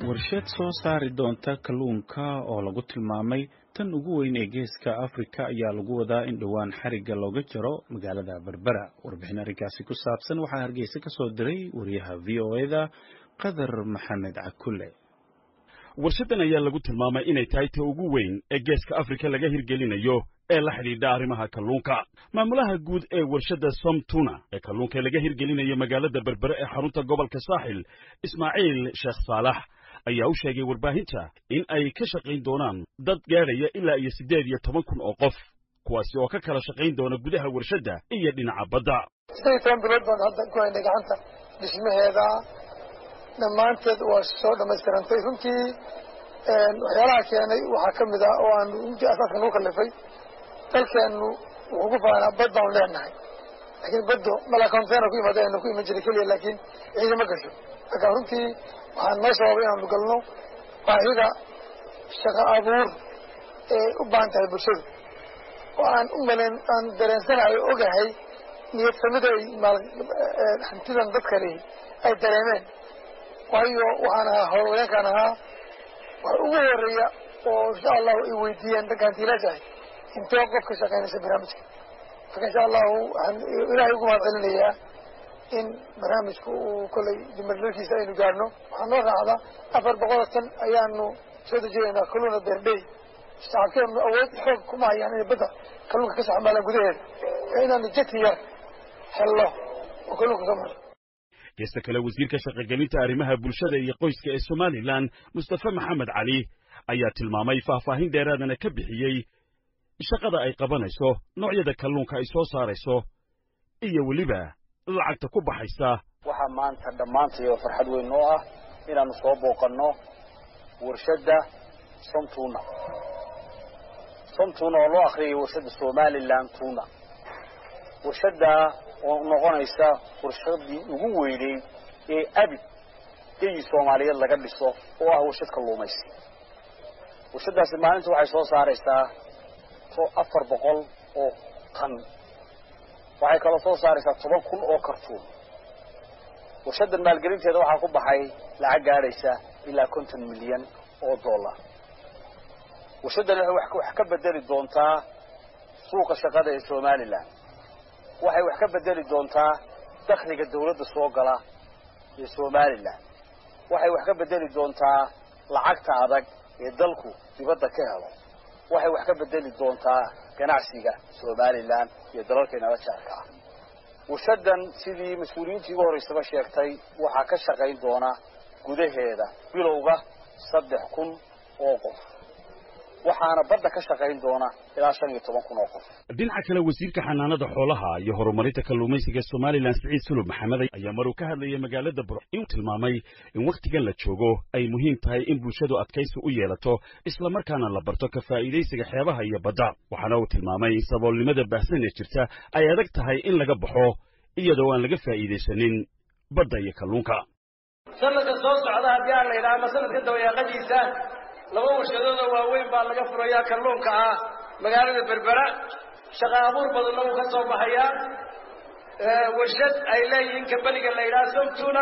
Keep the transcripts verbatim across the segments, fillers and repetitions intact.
warshad soo saari doonta kalluunka oo lagu tilmaamay tan ugu weyn ee geeska Afrika ayaa lagu wadaa in dhawaan xariga looga jaro magaalada Berbera. Warbixin arrinkaasi ku saabsan waxaa Hargeysa ka soo diray wariyaha V O A-da Qadar Maxamed Cakulle. warshadan ayaa lagu tilmaamay inay tahay ta ugu weyn ee geeska Afrika laga hirgelinayo ee la xidhiidha arrimaha kalluunka. Maamulaha guud ee warshada Somtuna ee kalluunka laga hirgelinayo magaalada Berbera ee xarunta gobolka Saaxil, Ismaaciil Sheekh Saalax, ayaa u sheegay warbaahinta in ay ka shaqayn doonaan dad gaadhaya ilaa iyo siddeed iyo toban kun oo qof, kuwaasi oo ka kala shaqayn doona gudaha warshada iyo dhinaca badda. siddeed iyo toban bilood baan hadda ku haynay gacanta dhismaheeda, dhammaanteed waa soo dhammaystirantay. runtii waxyaalaha keenay waxaa ka mid ah oo aanu runtii asaaska nagu kallifay, dalkeennu wuxuu ku faanaa bad baanu leenahay, laakiin baddo mala konteena ku yimaada aynu ku iman jiray keliya, laakiin ciidama gasho. marka runtii waxaan noo sababay inaanu galno baahida shaqo abuur ee u baahan tahay bulshadu, oo aan u malayn aan dareensanayo ogahay niyad samida ay hantidan dadka lehi ay dareemeen. waayo waxaan ahaa howlwadeenkaan ahaa waxa ugu horeeya oo insha allahu ay weydiiyeen ragga hantiilaashahay intee qof ka shaqaynaysa barnaamijka. marka insha allahu waxaan ilaahay ugu mahad celinayaa in barnaamijka uu kolay dimarlarkiisa aynu gaarno. waxaa noo raacda afar boqol tan ayaanu soo dejinaynaa kalluuna beerdhey. shacabkeenu awood xoog kuma hayaan inay badda kalluunka ka saxmaalaan gudaheeda, ee inaanu jeti yar hello oo kalluunka soo maro. geesta kale, wasiirka shaqagelinta arrimaha bulshada iyo qoyska ee Somaliland, Mustafa Maxamed Cali, ayaa tilmaamay faahfaahin dheeraadana ka bixiyey shaqada ay qabanayso, noocyada kalluunka ay soo saarayso, iyo weliba lacagta ku baxaysa. waxaa maanta dhammaantayo farxad weyn noo ah inaanu soo booqanno warshadda Somtuna. Somtuna oo loo akhriyay warshadda Somaliland Tuna. warshadda oo noqonaysa warshadii ugu weynay ee abid ee Soomaaliyeed laga dhiso oo ah warshad kalluumaysi. warshadaasi maalinta waxay soo saaraysaa to afar boqol oo tan. waxay kala soo saaraysaa toban kun oo kartuun. warshaddan maalgelinteeda waxaa ku baxay lacag gaadhaysa ilaa konton milyan oo dollar. warshaddan waxay wax ka bedeli doontaa suuqa shaqada ee Somaliland. waxay wax ka bedeli doontaa dakhliga dawladda soo gala ee Somaliland. waxay wax ka bedeli doontaa lacagta adag ee dalku dibadda ka helo. waxay wax ka bedeli doontaa ganacsiga Somaliland iyo dalalkeena la jaarka ah. warshaddan sidii mas'uuliyiintii ugu horeysaba sheegtay waxaa ka shaqayn doona gudaheeda bilowga saddex kun oo qof, waxaana badda ka shaqayn doona ilaa shan iyo toban kun oo qof. dhinaca kale, wasiirka xanaanada xoolaha iyo horumarinta kalluumaysiga Somaliland, Siciid Sulub Maxamed, ayaa maruu ka hadlayay magaalada Burco inuu tilmaamay in waqtigan la joogo ay muhiim tahay in bulshadu adkaysi u yeelato, isla markaana la barto ka faa'iidaysiga xeebaha iyo badda. waxaana uu tilmaamay in saboolnimada baahsan ee jirta ay adag tahay in laga baxo iyadoo aan laga faa'iidaysanin badda iyo kalluunka. sanadka soo socda haddii aan la yidhaha ama sanadka dabayaaqadiisa laba warshadood oo waaweyn baa laga furayaa kalluunka ah magaalada Berbera. shaqo abuur badanna wuu ka soo baxayaa. warshad ay leeyihiin kambaniga la yidhaha Somtuna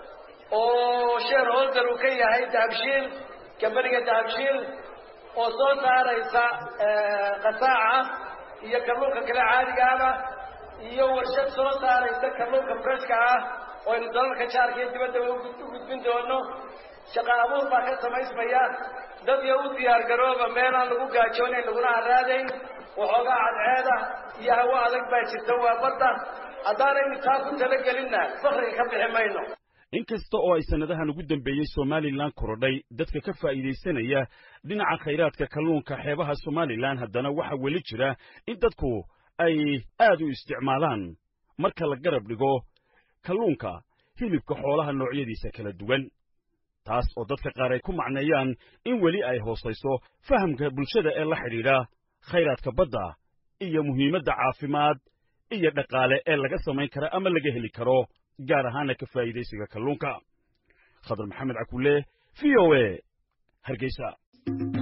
oo shareholder uu ka yahay Dahabshiil, kambaniga Dahabshiil oo soo saaraysa qasaaca iyo kalluunka kale caadiga ah, iyo warshad soo saaraysa kalluunka freshka ah oo aynu dalalka jaarka iyo dibadda u gudbin doono. shaqo abuur baa ka samaysmaya. dad iyo u diyaar garooba meelaan lagu gaajoonayn laguna haraadayn. waxoogaa cadceeda iyo hawo adag baa jirta waa badda. haddaanaynu taa ku talagelinna fakriga ka bixi mayno. inkasta oo ay sanadahan ugu dambeeyey Somaliland korodhay dadka ka faa'iidaysanaya dhinaca khayraadka kalluunka xeebaha Somaliland, haddana waxa weli jira in dadku ay aad u isticmaalaan marka la garab dhigo kalluunka hilibka xoolaha noocyadiisa kala duwan. taas oo dadka qaar ay ku macneeyaan in weli ay hoosayso fahamka bulshada ee la xidhiidha khayraadka badda iyo muhiimadda caafimaad iyo dhaqaale ee laga samayn kara ama laga heli karo, gaar ahaana ka faa'iidaysiga kalluunka. Qadar Maxamed Cakulle, V O A, Hargeysa.